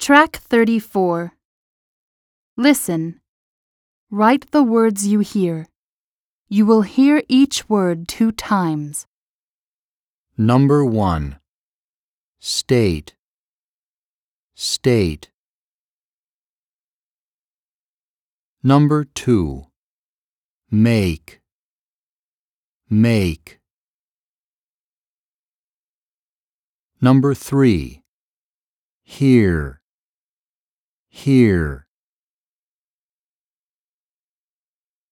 Track 34. Listen. Write the words you hear. You will hear each word 2 times. Number 1. State. State. Number 2. Make. Make. Number 3. Hear. Hear.